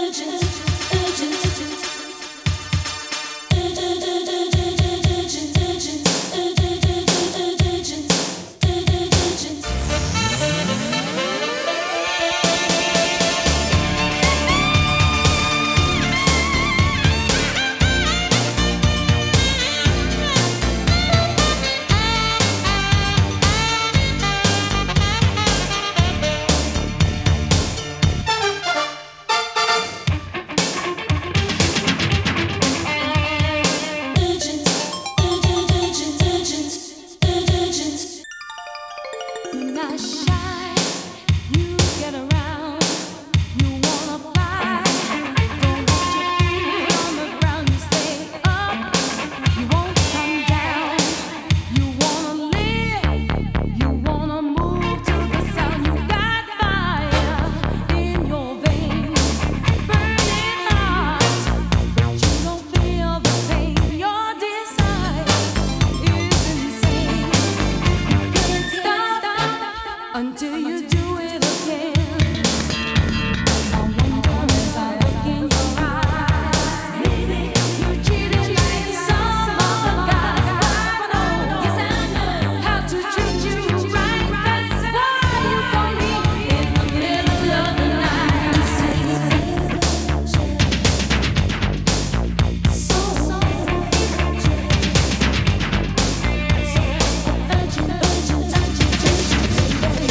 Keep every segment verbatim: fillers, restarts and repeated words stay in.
Until you do it again. I wonder as I look in your eyes, maybe you cheated like some other guys. But I know, yes I know how to treat you right. That's why you call me in the middle of the night and say, so urgent, so urgent, urgent, urgent.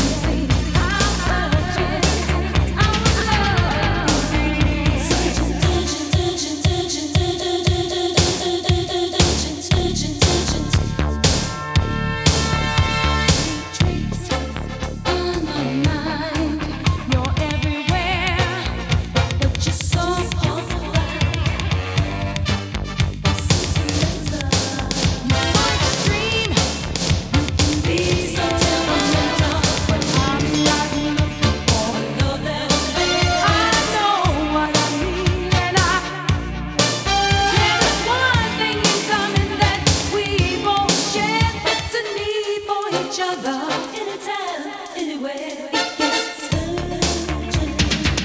Anytime, anywhere. It gets urgent,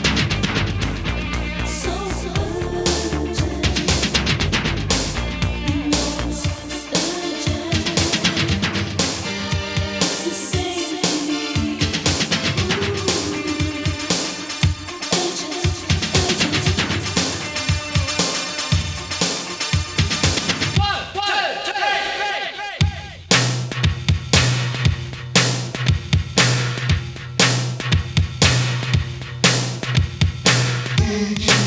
so urgent. You know it's urgent. It's the same for me. Urgent, urgent. One, two, three.